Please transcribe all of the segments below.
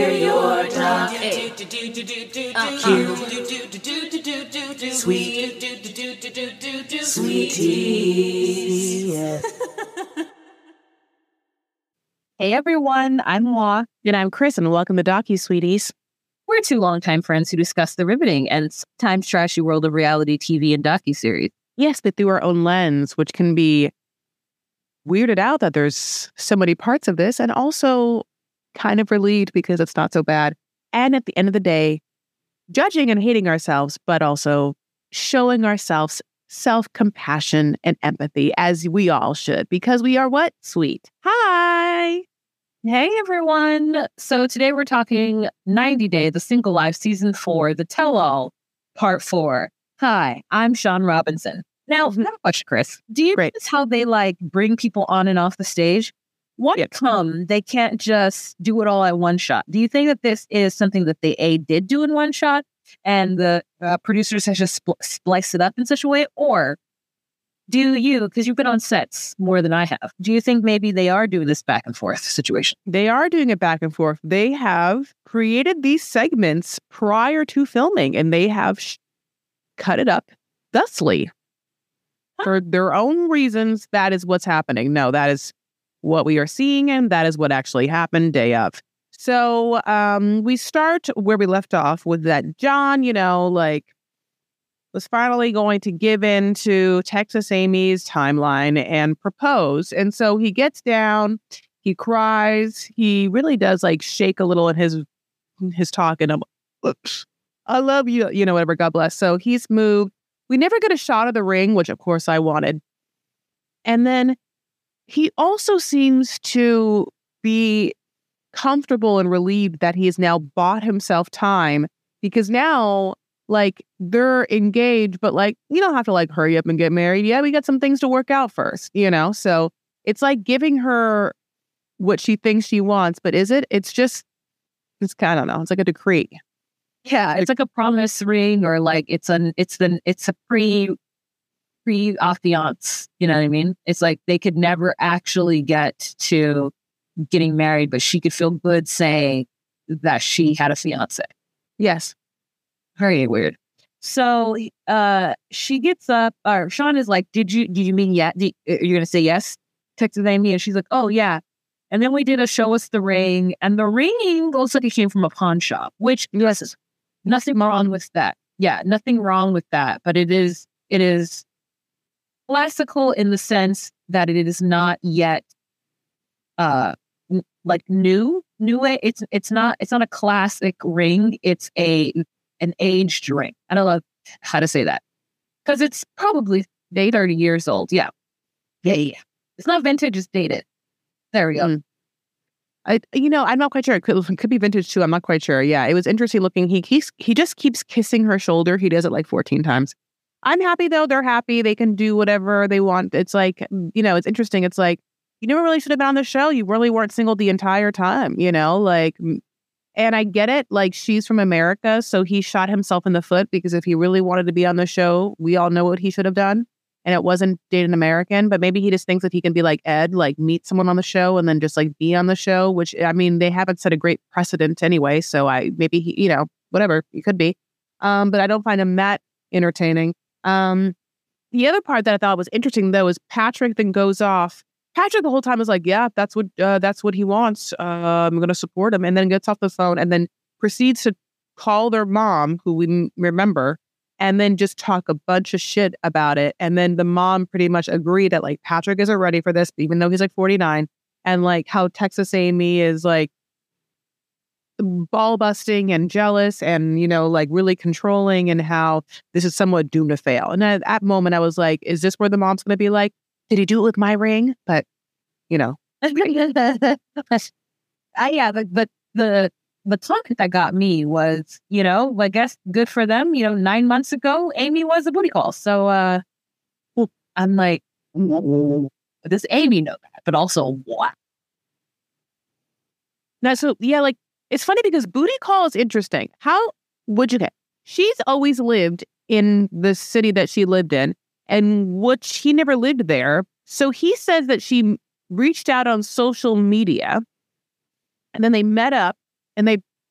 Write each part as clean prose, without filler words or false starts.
We're your docu sweeties. Hey everyone, I'm Law. And I'm Chris, and welcome to Docu Sweeties. We're two longtime friends who discuss the riveting and sometimes trashy world of reality TV and docuseries. Yes, but through our own lens, which can be weirded out that there's so many parts of this, and also kind of relieved because it's not so bad. And at the end of the day, judging and hating ourselves, but also showing ourselves self-compassion and empathy, as we all should, because we are what? Sweet. Hi! Hey everyone! So today we're talking 90 Day, The Single Life, Season 4, The Tell-All, Part 4. Hi, I'm Sean Robinson. Now, I have a question, Chris. Do you notice how they bring people on and off the stage? They can't just do it all at one shot. Do you think that this is something that they did do in one shot and the producers have just spliced it up in such a way? Or do you, because you've been on sets more than I have, do you think maybe they are doing this back and forth situation? They are doing it back and forth. They have created these segments prior to filming, and they have cut it up thusly. For their own reasons, that is what's happening. No, that is what we are seeing, and that is what actually happened day of. So we start where we left off with that John, was finally going to give in to Texas Amy's timeline and propose. And so he gets down, he cries, he really does shake a little in his talk, and I love you, whatever, God bless. So he's moved. We never get a shot of the ring, which of course I wanted. And then he also seems to be comfortable and relieved that he has now bought himself time, because now they're engaged, but you don't have to hurry up and get married. Yeah, we got some things to work out first, So it's giving her what she thinks she wants, but is it? It's I don't know. It's like a decree. Yeah, it's like a promise ring, or it's a pre-affiance. You know what I mean? It's they could never actually get to getting married, but she could feel good saying that she had a fiance. Yes. Very weird. So she gets up, or Sean is did you mean yeah? You're going to say yes? Texas Amy, and she's like, oh yeah. And then we did a show us the ring, and the ring looks like it came from a pawn shop, which yes, nothing wrong with that. Yeah, nothing wrong with that. But it is classical in the sense that it is not yet new way. It's not a classic ring. It's an aged ring. I don't know how to say that, because it's probably 30 years old. Yeah. It's not vintage, it's dated. There we go. I'm not quite sure. It could be vintage too. I'm not quite sure. Yeah, it was interesting looking. He just keeps kissing her shoulder. He does it 14 times. I'm happy though. They're happy. They can do whatever they want. It's it's interesting. It's you never really should have been on the show. You really weren't single the entire time, and I get it. She's from America, so he shot himself in the foot, because if he really wanted to be on the show, we all know what he should have done. And it wasn't date an American, but maybe he just thinks that he can be like Ed, meet someone on the show and then just be on the show, which, I mean, they haven't set a great precedent anyway. So maybe he, whatever, he could be. But I don't find him that entertaining. The other part that I thought was interesting though, is Patrick then goes off. Patrick the whole time is yeah, that's what he wants. I'm going to support him. And then gets off the phone and then proceeds to call their mom, who we remember, and then just talk a bunch of shit about it. And then the mom pretty much agreed that Patrick isn't ready for this, even though he's 49, and how Texas Amy is ball busting and jealous and, really controlling, and how this is somewhat doomed to fail. And at that moment I was is this where the mom's going to be did he do it with my ring? But, yeah, the talk that got me was, I guess good for them. 9 months ago, Amy was a booty call. So I'm does Amy know that? But also what? Now, so yeah, it's funny because booty call is interesting. How would you get? She's always lived in the city that she lived in, and he never lived there. So he says that she reached out on social media, and then they met up, and they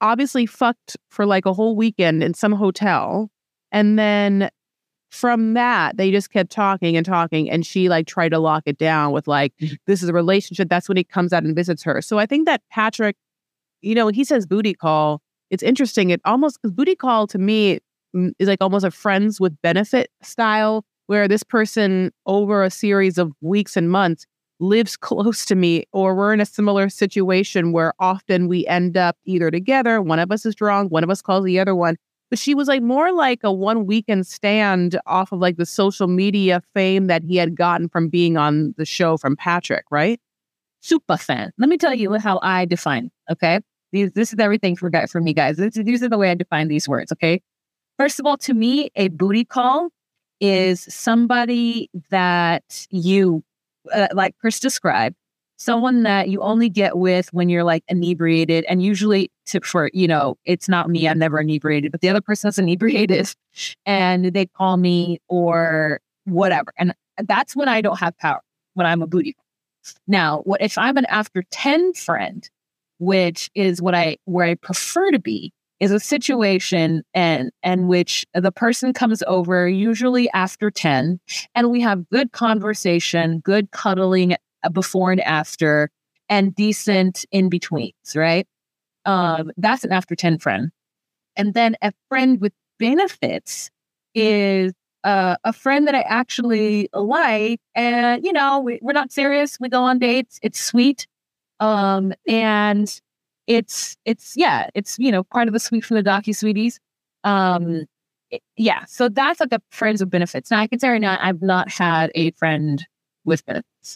obviously fucked for like a whole weekend in some hotel. And then from that, they just kept talking and talking. And she like tried to lock it down with like, this is a relationship. That's when he comes out and visits her. So I think that Patrick, when he says booty call, it's interesting. It almost, because booty call to me is like almost a friends with benefit style, where this person over a series of weeks and months lives close to me, or we're in a similar situation where often we end up either together, one of us is drunk, one of us calls the other one. But she was like more like a one weekend stand off of like the social media fame that he had gotten from being on the show from Patrick, right? Super fan. Let me tell you how I define, okay? This is everything for me, guys. These are the way I define these words, okay? First of all, to me, a booty call is somebody that you, like Chris described, someone that you only get with when you're like inebriated, and usually it's not me, I'm never inebriated, but the other person's inebriated and they call me or whatever. And that's when I don't have power, when I'm a booty call. Now, what if I'm an after 10 friend, which is where I prefer to be, is a situation and which the person comes over usually after 10 and we have good conversation, good cuddling before and after, and decent in betweens, right? That's an after 10 friend. And then a friend with benefits is a friend that I actually like, and we're not serious. We go on dates. It's sweet. And it's part of the sweet from the docu-sweeties. So that's like a friends with benefits. Now I can say right now, I've not had a friend with benefits.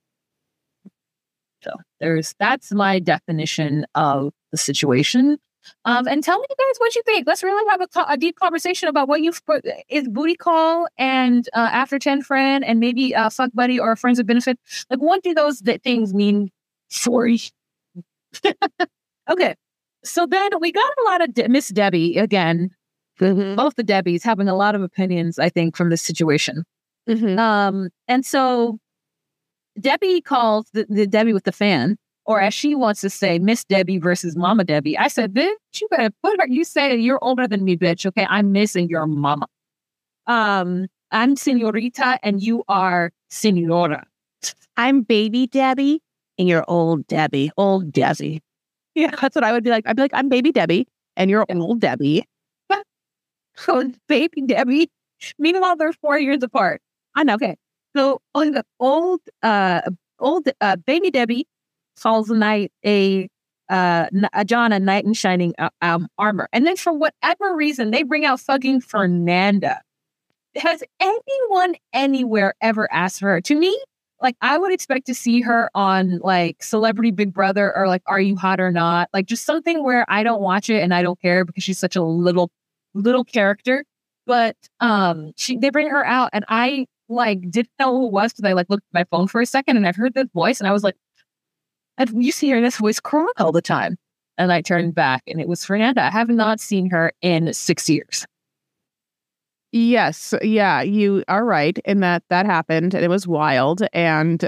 So that's my definition of the situation. And tell me, guys, what you think. Let's really have a deep conversation about what is booty call and after 10 friend and maybe a fuck buddy or a friends with benefit. Like, what do those things mean for you? Okay. So then we got a lot of Miss Debbie again. Mm-hmm. Both the Debbies having a lot of opinions, I think, from this situation. Mm-hmm. And so Debbie calls the Debbie with the fan, or as she wants to say, Miss Debbie versus Mama Debbie. I said, bitch, you better put her. You say you're older than me, bitch. Okay, I'm missing your mama. I'm señorita and you are señora. I'm baby Debbie and you're old Debbie. Old Debbie. Yeah, that's what I would be like. I'd be like, I'm baby Debbie and you're old Debbie. So baby Debbie. Meanwhile, they're 4 years apart. I know. Okay. So old baby Debbie calls a John a knight in shining armor. And then for whatever reason, they bring out fucking Fernanda. Has anyone anywhere ever asked for her? To me, like, I would expect to see her on like Celebrity Big Brother or like Are You Hot or Not? Like just something where I don't watch it and I don't care because she's such a little character. But they bring her out and I like didn't know who it was because I like looked at my phone for a second and I heard this voice and I was like, you see her this voice cry all the time. And I turned back and it was Fernanda. I have not seen her in 6 years. Yes. Yeah, you are right in that happened and it was wild. And,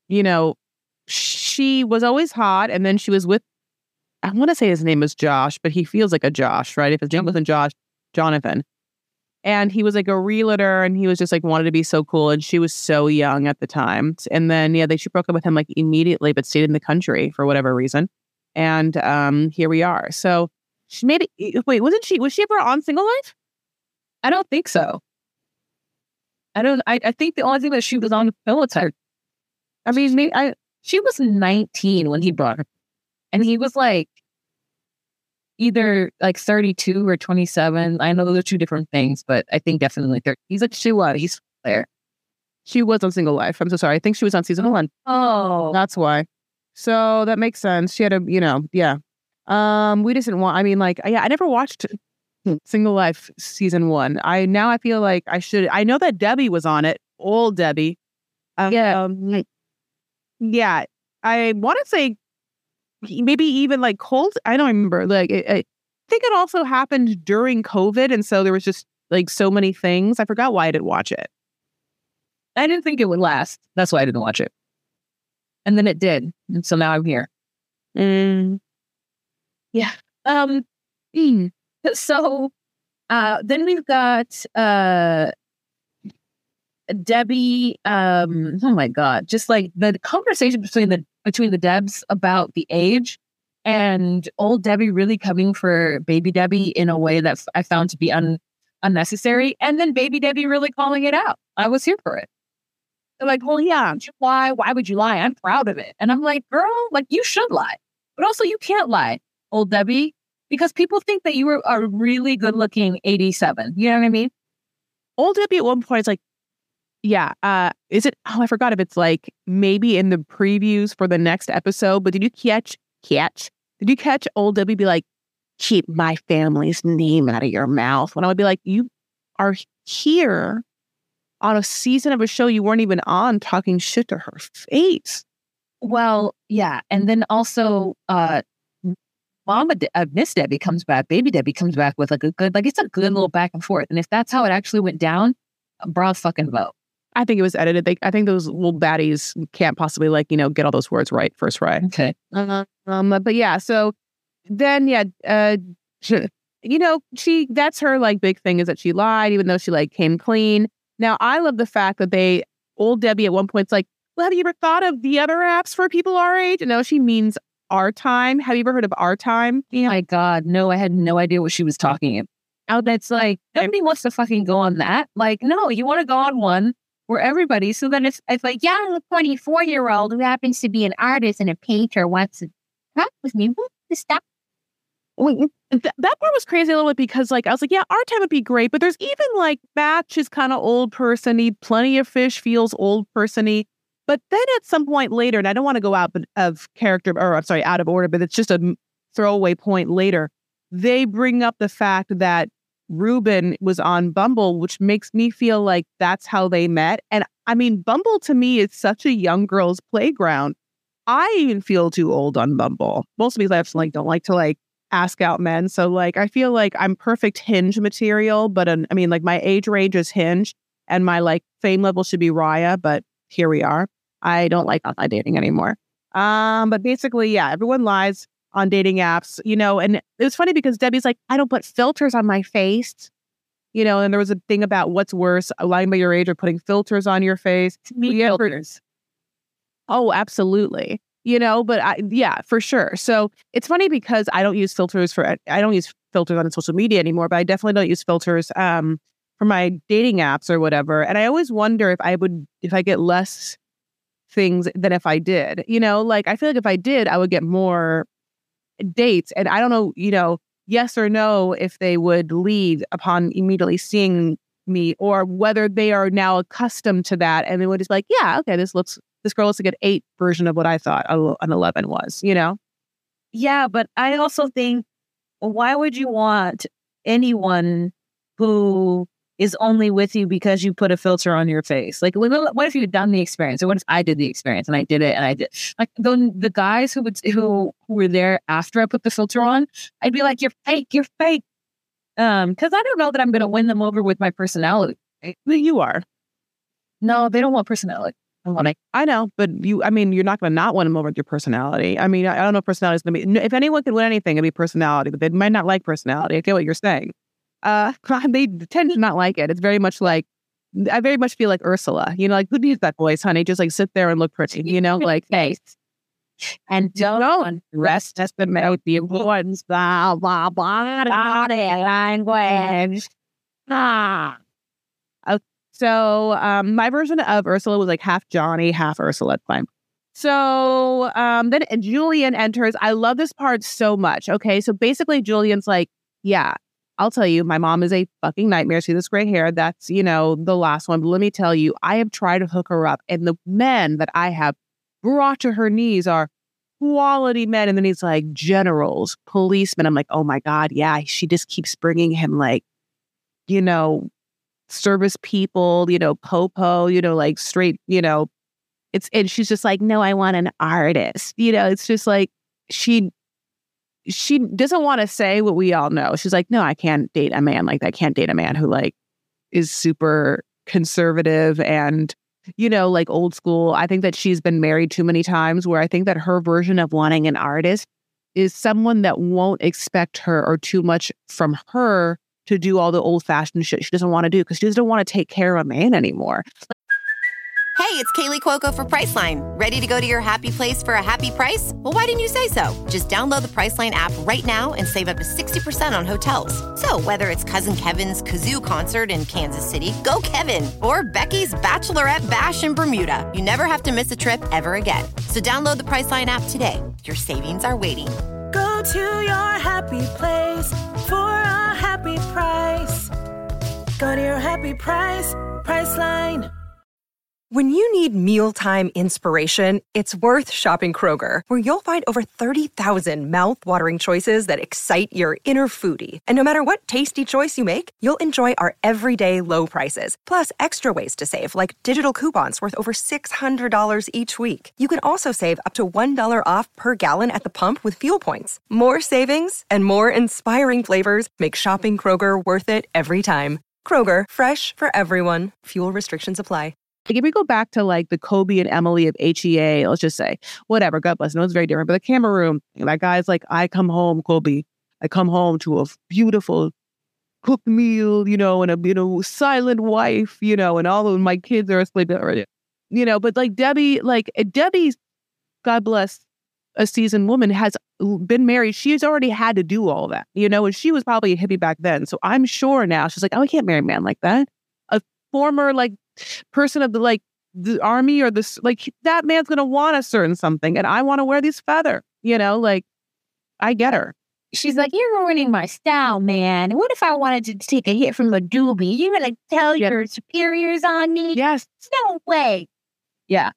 she was always hot. And then she was with, I want to say his name was Josh, but he feels like a Josh, right? If his name wasn't Josh, Jonathan. And he was like a realtor and he was just like wanted to be so cool. And she was so young at the time. And then, she broke up with him like immediately, but stayed in the country for whatever reason. And here we are. So she made it. Wait, was she ever on Single Life? I don't think so. I think the only thing that she was on the military. I mean, she was 19 when he brought her. And he was like either like 32 or 27. I know those are two different things, but I think definitely 30. He's there. She was on Single Life. I'm so sorry. I think she was on season 1. Oh. That's why. So that makes sense. She had a, yeah. We just didn't want, I never watched Single Life season 1. I feel like I should. I know that Debbie was on it. Old Debbie. Yeah. I want to say maybe even like Colt. I don't remember. Like, I think it also happened during COVID. And so there was just like so many things. I forgot why I didn't watch it. I didn't think it would last. That's why I didn't watch it. And then it did. And so now I'm here. Yeah. Mm. So then we've got Debbie. Oh my God, just like the conversation between the Debs about the age, and old Debbie really coming for baby Debbie in a way that I found to be unnecessary, and then baby Debbie really calling it out. I was here for it. They're like, well, yeah, did you lie? Why would you lie? I'm proud of it. And I'm like, girl, like you should lie, but also you can't lie, old Debbie, because people think that you were a really good looking 87. You know what I mean? Old Debbie at one point is like, yeah, is it? Oh, I forgot if it's like maybe in the previews for the next episode, but did you catch? Did you catch old Debbie be like, keep my family's name out of your mouth? When I would be like, you are here on a season of a show you weren't even on talking shit to her face. Well, yeah. And then also, Miss Debbie comes back, baby Debbie comes back with like it's a good little back and forth. And if that's how it actually went down, broad fucking vote. I think it was edited. I think those little baddies can't possibly get all those words right first try. Okay. But yeah, so then that's her like big thing is that she lied, even though she like came clean. Now I love the fact that old Debbie at one point's like, well, have you ever thought of the other apps for people our age? No, she means Our Time. Have you ever heard of Our Time? Oh my God, no, I had no idea what she was talking about. That's like nobody wants to fucking go on that. Like, no, you want to go on one where everybody. So then it's like, yeah, I'm a 24-year-old who happens to be an artist and a painter wants to talk with me. Stop. That part was crazy a little bit because like I was like, yeah, Our Time would be great, but there's even like Match is kind of old person-y, Plenty of Fish feels old person-y. But then at some point later, and I don't want to go out of order, but it's just a throwaway point later, they bring up the fact that Ruben was on Bumble, which makes me feel like that's how they met. And I mean, Bumble to me is such a young girl's playground. I even feel too old on Bumble. Most of me don't like to ask out men. So like, I feel like I'm perfect Hinge material, but I mean, like my age range is Hinge and my like fame level should be Raya, but here we are. I don't like online dating anymore. But basically, yeah, everyone lies on dating apps, and it was funny because Debbie's like, I don't put filters on my face, and there was a thing about what's worse, lying by your age or putting filters on your face. Filters. Oh, absolutely. But yeah, for sure. So it's funny because I don't use filters on social media anymore, but I definitely don't use filters for my dating apps or whatever. And I always wonder if I get less things than if I did, like I feel like if I did, I would get more dates. And I don't know, yes or no, if they would leave upon immediately seeing me or whether they are now accustomed to that. And they would just be like, yeah, okay, this girl looks like an 8 version of what I thought an 11 was, Yeah, but I also think, why would you want anyone who is only with you because you put a filter on your face? Like, what if you had done the experience? Or what if I did the experience and I did it and I did like the guys who were there after I put the filter on, I'd be like, you're fake. Because I don't know that I'm going to win them over with my personality. Right? You are. No, they don't want personality. I know, but you're not going to not win them over with your personality. I mean, I don't know if personality is going to be, if anyone could win anything, it'd be personality, but they might not like personality. I get what you're saying. They tend to not like it. It's very much like, I very much feel like Ursula, like, who needs that voice, honey? Just like sit there and look pretty, like face. And don't rest as the mouth the importance of body language. So my version of Ursula was like half Johnny, half Ursula at the time. So then Julian enters. I love this part so much. Okay, so basically Julian's like, yeah, I'll tell you, my mom is a fucking nightmare. See this gray hair? That's, the last one. But let me tell you, I have tried to hook her up. And the men that I have brought to her knees are quality men. And then he's like, generals, policemen. I'm like, oh my God, yeah. She just keeps bringing him like, service people, popo, like straight, and she's just like, no, I want an artist. It's just like, she doesn't want to say what we all know. She's like, no, I can't date a man like that. I can't date a man who like is super conservative and, like old school. I think that she's been married too many times where I think that her version of wanting an artist is someone that won't expect her or too much from her to do all the old-fashioned shit she doesn't want to do because she doesn't want to take care of a man anymore. Hey, it's Kaylee Cuoco for Priceline. Ready to go to your happy place for a happy price? Well, why didn't you say so? Just download the Priceline app right now and save up to 60% on hotels. So whether it's Cousin Kevin's Kazoo Concert in Kansas City, go Kevin, or Becky's Bachelorette Bash in Bermuda, you never have to miss a trip ever again. So download the Priceline app today. Your savings are waiting. Go to your happy place for a happy price. Go to your happy price, Priceline. When you need mealtime inspiration, it's worth shopping Kroger, where you'll find over 30,000 mouth-watering choices that excite your inner foodie. And no matter what tasty choice you make, you'll enjoy our everyday low prices, plus extra ways to save, like digital coupons worth over $600 each week. You can also save up to $1 off per gallon at the pump with fuel points. More savings and more inspiring flavors make shopping Kroger worth it every time. Kroger, fresh for everyone. Fuel restrictions apply. Like if we go back to like the Kobe and Emily of HEA, let's just say, whatever, God bless, no, it's very different. But the camera room, that guy's like, I come home, Kobe. I come home to a beautiful cooked meal, you know, and a, silent wife, you know, and all of my kids are asleep already. You know, but like Debbie's, God bless, a seasoned woman, has been married. She's already had to do all that, you know, and she was probably a hippie back then. So I'm sure now she's like, oh, I can't marry a man like that. A former like person of the army or this, like that man's going to want a certain something. And I want to wear this feather, you know, like I get her. She's like, you're ruining my style, man. What if I wanted to take a hit from a doobie? You're going to tell your superiors on me? Yes. No way. Yeah.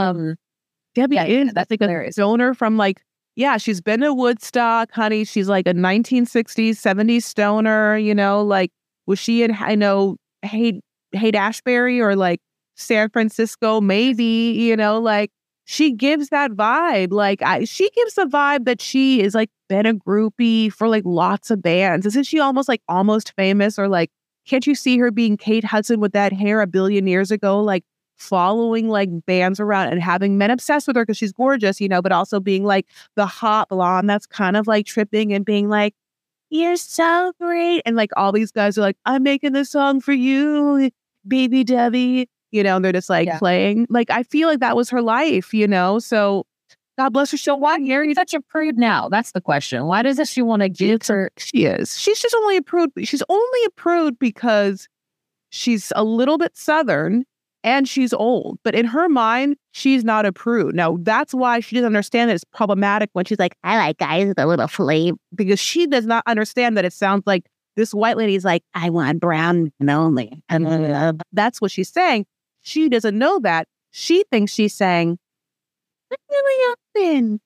Debbie is, that's like a stoner from like, yeah, she's been to Woodstock, honey. She's like a 1960s, 70s stoner, you know, like was she in, I know, Haight-Ashbury or like San Francisco, maybe, you know, like she gives that vibe. Like she gives the vibe that she is like been a groupie for like lots of bands. Isn't she almost famous? Or like, can't you see her being Kate Hudson with that hair a billion years ago, like following like bands around and having men obsessed with her because she's gorgeous, you know, but also being like the hot blonde that's kind of like tripping and being like, you're so great. And like all these guys are like, I'm making this song for you, baby Debbie. You know, and they're just like playing. Like, I feel like that was her life, you know? So God bless her. So why are you such a prude now? That's the question. Why does she want to give her? She is. She's just only a prude. She's only a prude because she's a little bit Southern and she's old. But in her mind, she's not a prude. Now, that's why she doesn't understand that it's problematic when she's like, I like guys with a little flame. Because she does not understand that it sounds like this white lady's like, I want brown and only. And that's what she's saying. She doesn't know that. She thinks she's saying, I'm really open.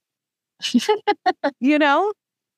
You know?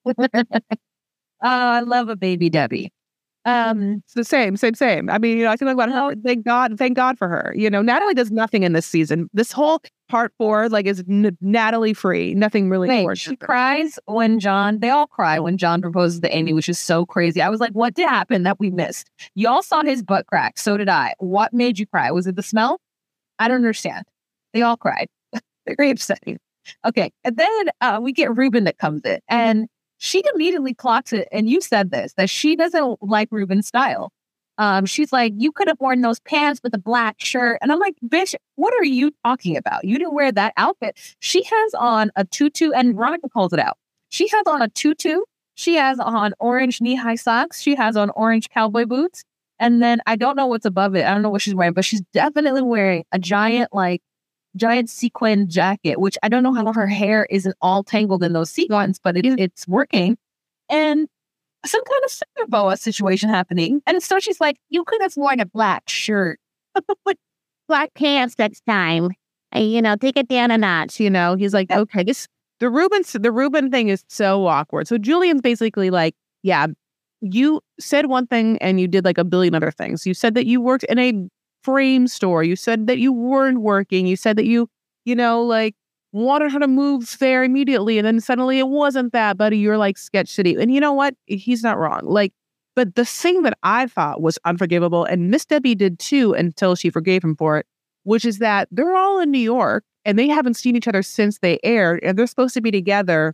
I love a baby Debbie. It's the same. I mean, you know, I can talk about how thank God for her. You know, Natalie does nothing in this season. This whole part 4, like, is Natalie free. Nothing really. Wait, she cries when they all cry when John proposes to Amy, which is so crazy. I was like, what did happen that we missed? Y'all saw his butt crack. So did I. What made you cry? Was it the smell? I don't understand. They all cried. Very upsetting. Okay. And then we get Ruben that comes in and she immediately clocks it. And you said this, that she doesn't like Ruben's style. She's like, you could have worn those pants with a black shirt. And I'm like, bitch, what are you talking about? You didn't wear that outfit. She has on a tutu, and Veronica calls it out. She has on a tutu. She has on orange knee-high socks. She has on orange cowboy boots. And then I don't know what's above it. I don't know what she's wearing, but she's definitely wearing a giant sequin jacket, which I don't know how her hair isn't all tangled in those sequins, but it's working. And some kind of super boa situation happening. And so she's like, you could have worn a black shirt. Black pants next time. Take it down a notch, He's like, okay, the Ruben thing is so awkward. So Julian's basically like, yeah, you said one thing and you did like a billion other things. You said that you worked in a frame store. You said that you weren't working. You said that you wanted her to move there immediately. And then suddenly it wasn't that, buddy. You're like sketch city. And you know what? He's not wrong. But the thing that I thought was unforgivable, and Miss Debbie did too until she forgave him for it, which is that they're all in New York and they haven't seen each other since they aired, and they're supposed to be together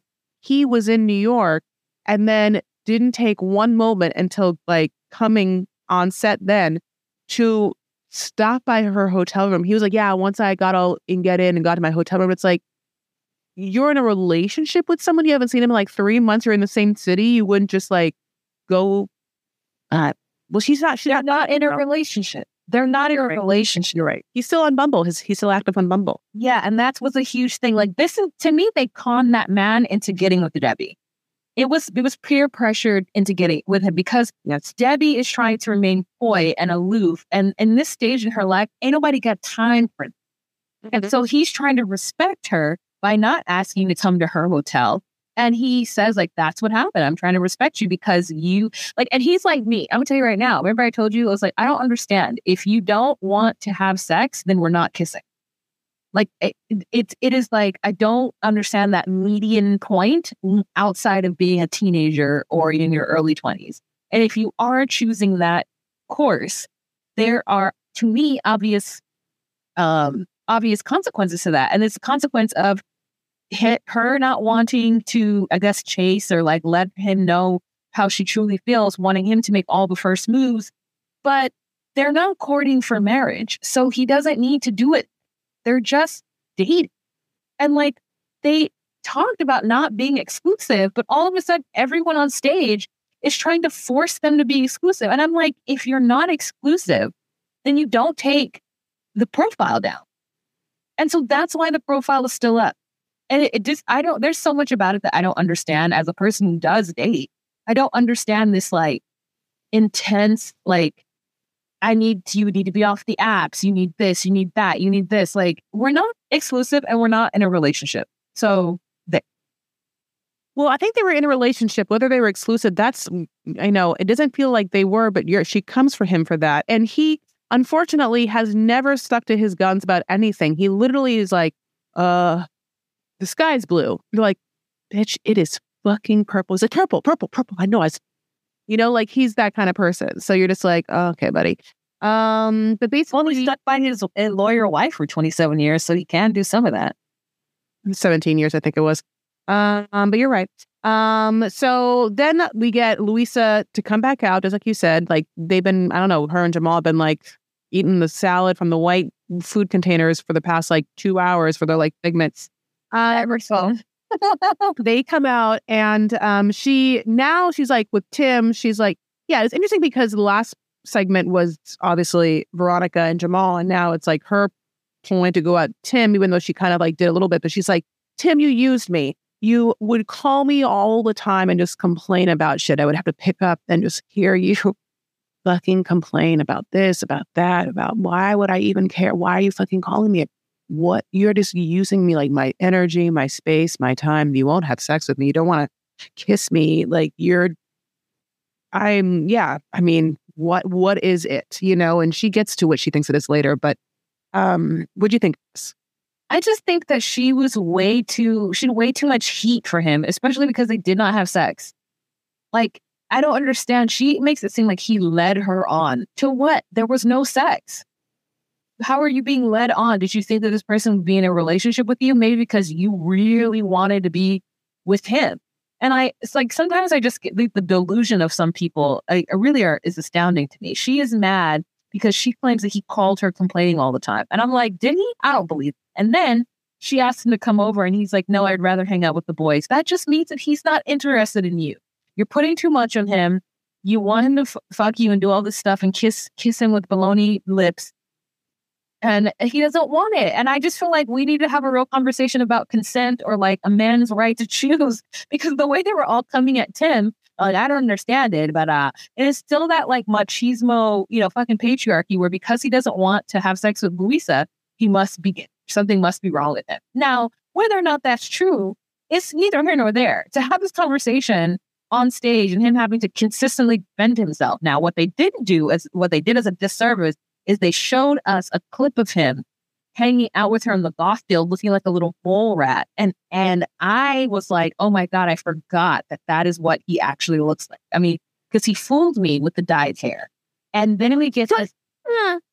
he was in New York and then didn't take one moment until like coming on set then to stop by her hotel room. He was like, yeah, once I got in and got to my hotel room, it's like, you're in a relationship with someone, you haven't seen him in like 3 months, you're in the same city, you wouldn't just like go, well, they're not in a relationship. They're not in a relationship. You're right. He's still on Bumble. He's still active on Bumble. Yeah, and that was a huge thing. Like this is, to me, they conned that man into getting with Debbie. It was peer pressured into getting with him because Debbie is trying to remain coy and aloof. And in this stage in her life, ain't nobody got time for it. And so he's trying to respect her by not asking to come to her hotel. And he says, like, that's what happened. I'm trying to respect you because you like, and he's like me. I'm gonna tell you right now. Remember I told you, I was like, I don't understand. If you don't want to have sex, then we're not kissing. Like it is like, I don't understand that median point outside of being a teenager or in your early 20s. And if you are choosing that course, there are, to me, obvious consequences to that. And it's a consequence of her not wanting to, I guess, chase or like let him know how she truly feels, wanting him to make all the first moves. But they're not courting for marriage. So he doesn't need to do it. They're just dating. And like they talked about not being exclusive, but all of a sudden everyone on stage is trying to force them to be exclusive. And I'm like, if you're not exclusive, then you don't take the profile down. And so that's why the profile is still up. And there's so much about it that I don't understand as a person who does date. I don't understand this like intense, like, you need to be off the apps. You need this, you need that, you need this. Like, we're not exclusive and we're not in a relationship. So well, I think they were in a relationship, whether they were exclusive. That's, I know it doesn't feel like they were, but she comes for him for that. And he, unfortunately, has never stuck to his guns about anything. He literally is like, the sky's blue. You're like, bitch, it is fucking purple. It's like purple. I know. Like he's that kind of person. So you're just like, oh, okay, buddy. But basically, he's stuck by his lawyer wife for 27 years, so he can do some of that. 17 years, I think it was. But you're right. So then we get Louisa to come back out, just like you said. Like they've been, I don't know, her and Jamal have been like eating the salad from the white food containers for the past like 2 hours for their like segments. They come out and she's like with Tim, she's like, yeah, it's interesting because the last segment was obviously Veronica and Jamal, and now it's like her point to go at Tim, even though she kind of like did a little bit, but she's like, Tim, you used me. You would call me all the time and just complain about shit. I would have to pick up and just hear you fucking complain about this, about that, about why would I even care? Why are you fucking calling me? What? You're just using me like my energy, my space, my time. You won't have sex with me. You don't want to kiss me. Like I mean, what is it? And she gets to what she thinks it is later. But what do you think of this? I just think that she had way too much heat for him, especially because they did not have sex. Like, I don't understand. She makes it seem like he led her on to what? There was no sex. How are you being led on? Did you think that this person would be in a relationship with you? Maybe because you really wanted to be with him. And it's like, sometimes I just get the delusion of some people. Is astounding to me. She is mad because she claims that he called her complaining all the time. And I'm like, did he? I don't believe it. And then she asked him to come over and he's like, no, I'd rather hang out with the boys. That just means that he's not interested in you. You're putting too much on him. You want him to fuck you and do all this stuff and kiss him with baloney lips. And he doesn't want it. And I just feel like we need to have a real conversation about consent or like a man's right to choose, because the way they were all coming at Tim, I don't understand it, but it's still that like machismo, fucking patriarchy where because he doesn't want to have sex with Louisa, something must be wrong with him. Now, whether or not that's true, it's neither here nor there. To have this conversation on stage and him having to consistently defend himself. Now, what they did as a disservice is they showed us a clip of him hanging out with her in the goth field looking like a little mole rat. And I was like, oh my God, I forgot that is what he actually looks like. I mean, because he fooled me with the dyed hair. And then we get this,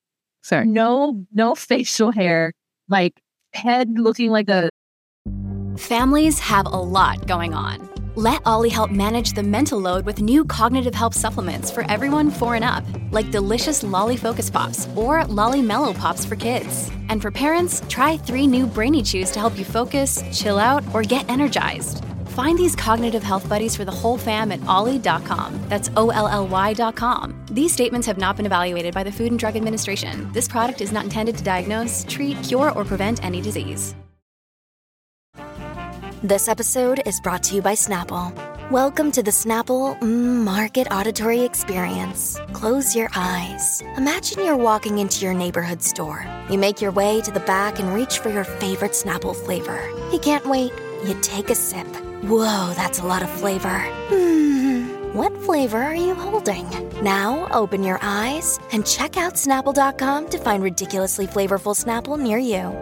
no facial hair, like head looking like a... Families have a lot going on. Let Ollie help manage the mental load with new cognitive help supplements for everyone 4 and up, like delicious Lolly Focus Pops or Lolly Mellow Pops for kids. And for parents, try 3 new Brainy Chews to help you focus, chill out, or get energized. Find these cognitive health buddies for the whole fam at ollie.com. That's OLLY.com. These statements have not been evaluated by the Food and Drug Administration. This product is not intended to diagnose, treat, cure, or prevent any disease. This episode is brought to you by Snapple. Welcome to the Snapple Market Auditory Experience. Close your eyes. Imagine you're walking into your neighborhood store. You make your way to the back and reach for your favorite Snapple flavor. You can't wait. You take a sip. Whoa, that's a lot of flavor. What flavor are you holding? Now open your eyes and check out Snapple.com to find ridiculously flavorful Snapple near you.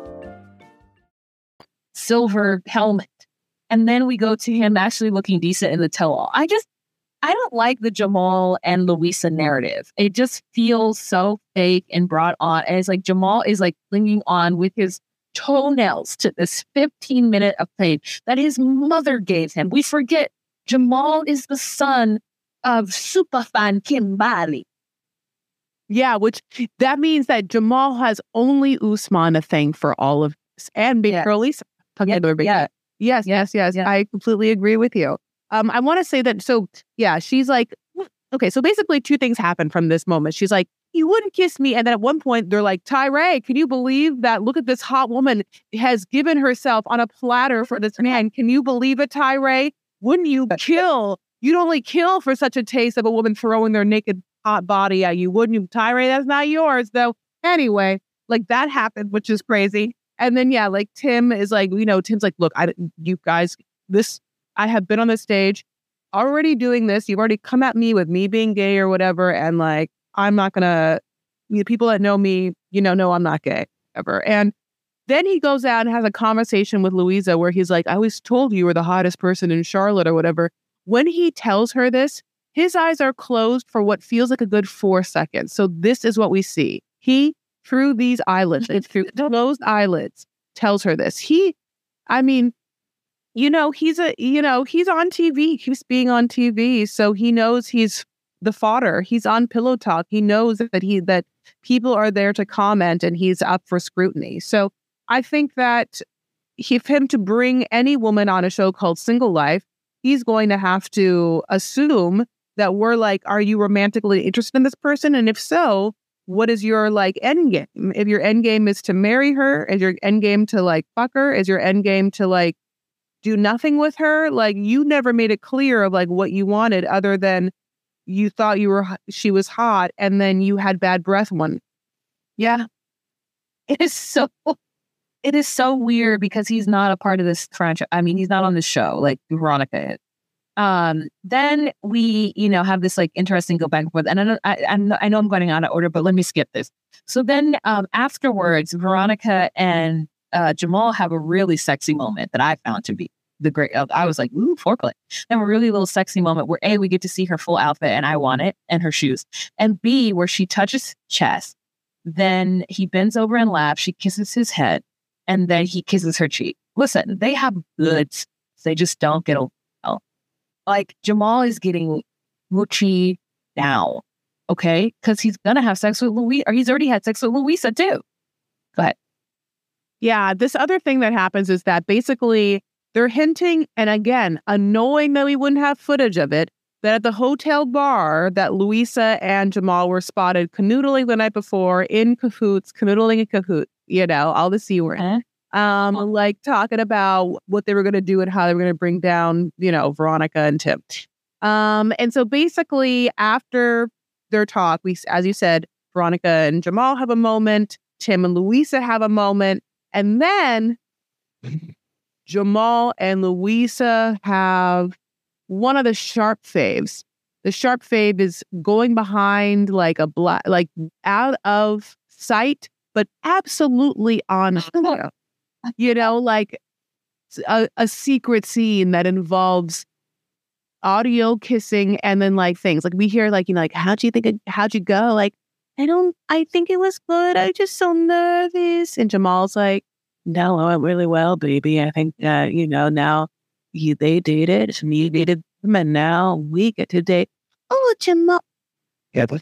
Silver helmet. And then we go to him actually looking decent in the tell-all. I don't like the Jamal and Louisa narrative. It just feels so fake and brought on. And it's like Jamal is like clinging on with his toenails to this 15-minute of pain that his mother gave him. We forget Jamal is the son of superfan Kimbali. Yeah, which that means that Jamal has only Usman a thing for all of this. And Big Girl Lisa. Yes. I completely agree with you. I want to say that, she's like, okay, so basically 2 things happen from this moment. She's like, you wouldn't kiss me. And then at one point, they're like, Tyree, can you believe that? Look at this hot woman has given herself on a platter for this man. Can you believe it, Tyree? Wouldn't you kill? You'd only kill for such a taste of a woman throwing their naked hot body at you, wouldn't you? Tyree, that's not yours, though. Anyway, like that happened, which is crazy. And then, like Tim is like, Tim's like, look, you guys, I have been on the stage already doing this. You've already come at me with me being gay or whatever. And like, I'm not going to, people that know me, know I'm not gay ever. And then he goes out and has a conversation with Louisa where he's like, I always told you were the hottest person in Charlotte or whatever. When he tells her this, his eyes are closed for what feels like a good 4 seconds. So this is what we see. He, through these eyelids, through closed eyelids, tells her this. He's on TV. He's being on TV. So he knows he's the fodder. He's on Pillow Talk. He knows that people are there to comment and he's up for scrutiny. So I think that if him to bring any woman on a show called Single Life, he's going to have to assume that we're like, are you romantically interested in this person? And if so, what is your like end game? If your end game is to marry her, is your end game to like fuck her? Is your end game to like do nothing with her? Like you never made it clear of like what you wanted other than you thought she was hot and then you had bad breath one. Yeah. It is so weird because he's not a part of this franchise. I mean, he's not on the show like Veronica is. Then we, have this like interesting go back and forth. And I know I'm going out of order, but let me skip this. So then afterwards, Veronica and Jamal have a really sexy moment that I found to be the great. I was like, ooh, foreplay. And a really little sexy moment where A, we get to see her full outfit and I want it and her shoes. And B, where she touches his chest. Then he bends over and laughs. She kisses his head. And then he kisses her cheek. Listen, they have goods. They just don't get along. Like Jamal is getting Gucci now, okay? Because he's gonna have sex with Louisa, or he's already had sex with Louisa too. Go ahead. Yeah, this other thing that happens is that basically they're hinting, and again, knowing that we wouldn't have footage of it, that at the hotel bar that Louisa and Jamal were spotted canoodling the night before in cahoots, canoodling in cahoots, all the C word. Like talking about what they were going to do and how they were going to bring down, Veronica and Tim. And so basically after their talk, as you said, Veronica and Jamal have a moment, Tim and Louisa have a moment, and then Jamal and Louisa have one of the sharp faves. The sharp fave is going behind like a black, like out of sight, but absolutely on camera. Like a secret scene that involves audio kissing and then like things like we hear like, how'd you go? Like, I think it was good. I was just so nervous. And Jamal's like, No, I went really well, baby. I think, now they dated and you dated them and now we get to date. Oh, Jamal. Yeah, but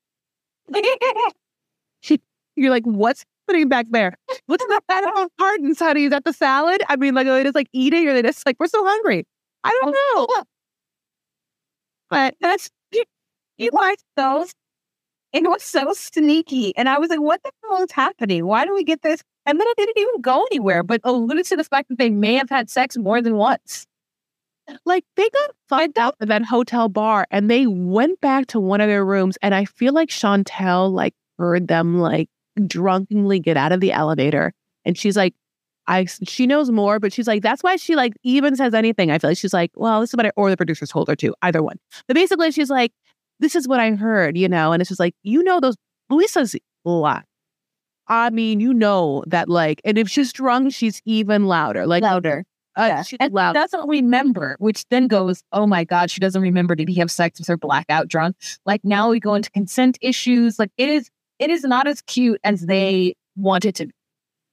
you're like, what's putting back there? What's that part inside of you? Is that the salad? I mean, like, are they just like eating or they just like, we're so hungry? I don't know. But that's, You liked those. It was so sneaky. And I was like, what the hell is happening? Why do we get this? And then it didn't even go anywhere, but alluded to the fact that they may have had sex more than once. like, they got find out at that hotel bar and they went back to one of their rooms. And I feel like Chantel like heard them like drunkenly get out of the elevator. And she's like, she knows more, but she's like, that's why she like even says anything. I feel like she's like, well, this is what or the producers told her to, either one. But basically she's like, this is what I heard, and it's just like, those, Luisa's a lot. I mean, that like, and if she's drunk, she's even louder. Like Louder. Yeah. She's And loud. doesn't remember, which then goes, oh my God, she doesn't remember. Did he have sex with her blackout drunk? Like now we go into consent issues. Like it is not as cute as they want it to be.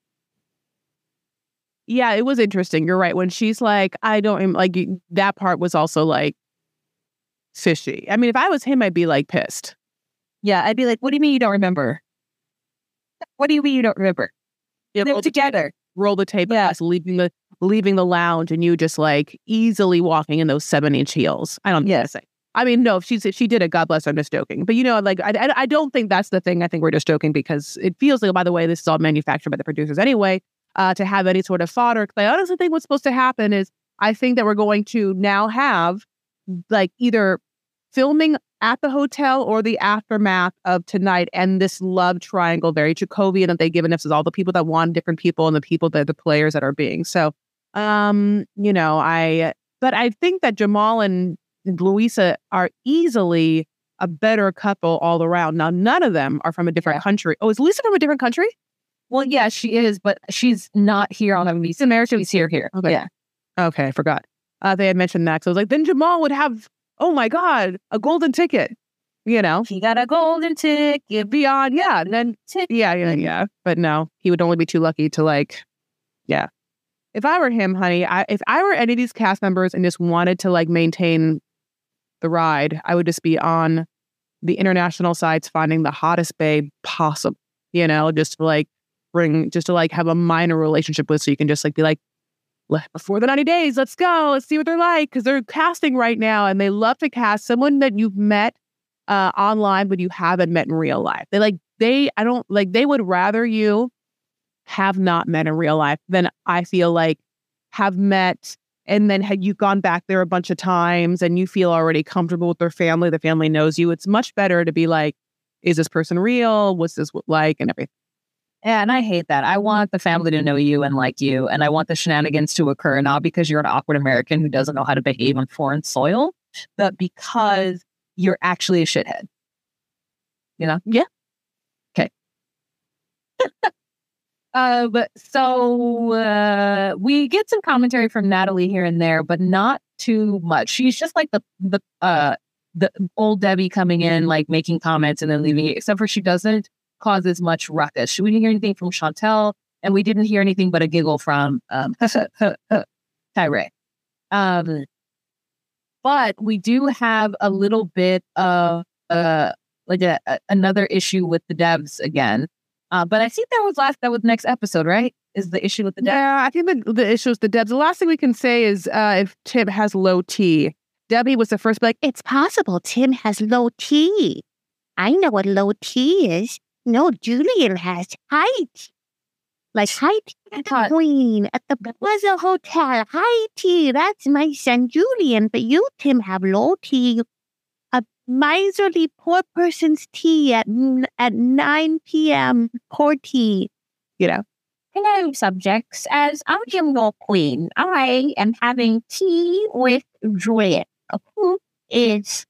Yeah, it was interesting. You're right. When she's like, I don't like that part was also like fishy. I mean, if I was him, I'd be like pissed. Yeah, I'd be like, what do you mean you don't remember? What do you mean you don't remember? Yeah, They're together. Roll the tape. Yeah. Leaving the lounge and you just like easily walking in those 7-inch heels. I don't know what to say. I mean, no, if she did it, God bless her, I'm just joking. But like I don't think that's the thing. I think we're just joking because it feels like, by the way, this is all manufactured by the producers anyway, to have any sort of fodder. Because I honestly think what's supposed to happen is I think that we're going to now have like either filming at the hotel or the aftermath of tonight and this love triangle, very Jacobian that they've given us is all the people that want different people and the people that the players that are being. So, but I think that Jamal and Luisa are easily a better couple all around. Now, none of them are from a different country. Oh, is Luisa from a different country? Well, yeah, she is, but she's not here on a visa. American. She's here. Okay. Yeah. Okay, I forgot. They had mentioned that. So I was like, then Jamal would have, oh my God, a golden ticket. He got a golden ticket beyond. Yeah. And then, yeah. But no, he would only be too lucky to like, yeah. If I were him, honey, if I were any of these cast members and just wanted to like maintain the ride, I would just be on the international sites finding the hottest babe possible, just to like have a minor relationship with so you can just like be like, before the 90 days, let's go. Let's see what they're like. Because they're casting right now and they love to cast someone that you've met online, but you haven't met in real life. They would rather you have not met in real life than I feel like have met and then had you gone back there a bunch of times and you feel already comfortable with their family. The family knows you. It's much better to be like, is this person real? What's this like? And everything. Yeah, and I hate that. I want the family to know you and like you, and I want the shenanigans to occur, not because you're an awkward American who doesn't know how to behave on foreign soil, but because you're actually a shithead. Yeah. Okay. We get some commentary from Natalie here and there, but not too much. She's just like the old Debbie coming in, like making comments and then leaving it, except for she doesn't cause as much ruckus. We didn't hear anything from Chantel, and we didn't hear anything but a giggle from Tyree. But we do have a little bit of another issue with the devs again. But I think that was next episode, right? Is the issue with the devs? Yeah, I think the issue is the devs. The last thing we can say is if Tim has low T. Debbie was the first to be like, it's possible Tim has low T. I know what low T is. No, Julian has high T. Like high T queen at the Plaza Hotel. High T, that's my son Julian. But you, Tim, have low T. A miserly poor person's tea at 9 p.m. Poor tea. Hello, subjects. As I am your queen, I am having tea with Julian, who is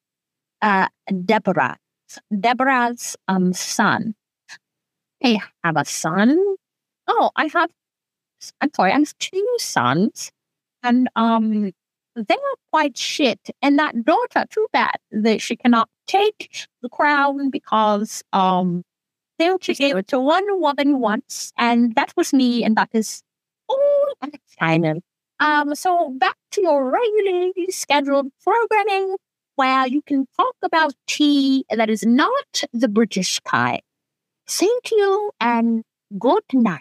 Deborah's son. I have a son. Oh, I have 2 sons. And they are quite shit. And that daughter, too bad that she cannot take the crown because They just gave it to one woman once, and that was me, and that is all at the time. So back to your regularly scheduled programming, where you can talk about tea that is not the British kind. Thank you, and good night.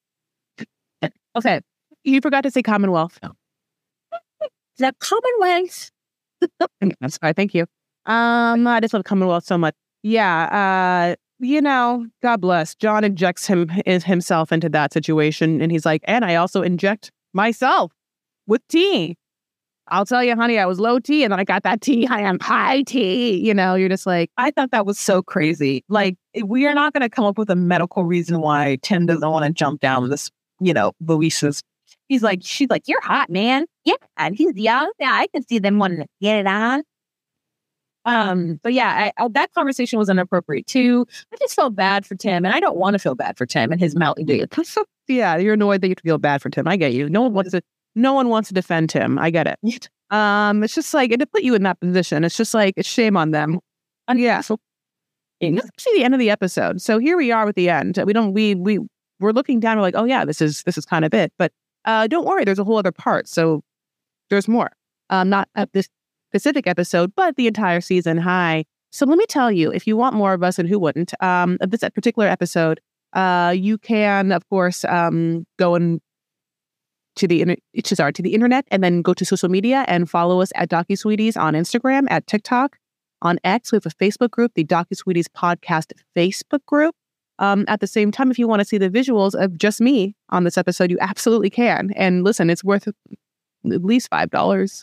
Okay. You forgot to say Commonwealth. The Commonwealth. I'm sorry. Thank you. I just love Commonwealth so much. Yeah. God bless. John injects himself into that situation. And he's like, and I also inject myself with tea. I'll tell you, honey, I was low T and then I got that tea. I am high T. You're just like, I thought that was so crazy. Like, we are not going to come up with a medical reason why Tim doesn't want to jump down this, Luisa's. She's like, you're hot, man. Yeah, and he's young. Yeah, I can see them wanting to get it on. But yeah, that conversation was inappropriate too. I just felt bad for Tim, and I don't want to feel bad for Tim and his Mountain Dew. Yeah, you're annoyed that you feel bad for Tim. I get you. No one wants to defend Tim. I get it. It's just like, and to put you in that position, it's just like, it's shame on them. And yeah, so let's see the end of the episode. So here we are with the end. We're looking down. We're like, oh yeah, this is kind of it. But don't worry, there's a whole other part. So there's more. Not at this specific episode, but the entire season. Hi. So let me tell you, if you want more of us, and who wouldn't, of this particular episode, you can, of course, go and to the internet and then go to social media and follow us at DocuSweeties on Instagram, at TikTok, on X. We have a Facebook group, the DocuSweeties Podcast Facebook group. At the same time, if you want to see the visuals of just me on this episode, you absolutely can. And listen, it's worth at least $5.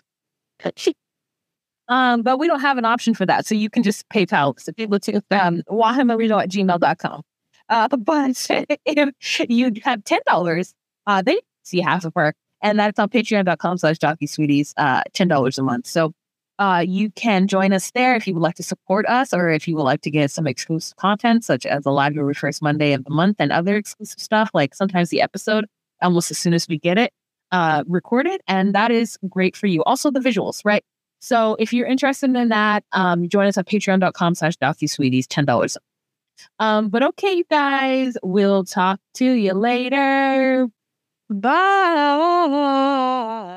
But we don't have an option for that. So you can just PayPal. So people to wahamarino@gmail.com. But if you have $10, they see half of her. And that's on patreon.com/DocuSweeties, $10 a month. So you can join us there if you would like to support us, or if you would like to get some exclusive content, such as the library first Monday of the month and other exclusive stuff, like sometimes the episode almost as soon as we get it recorded. And that is great for you. Also the visuals, right? So if you're interested in that, join us at patreon.com/DocuSweeties, $10. But okay, you guys, we'll talk to you later. Bye.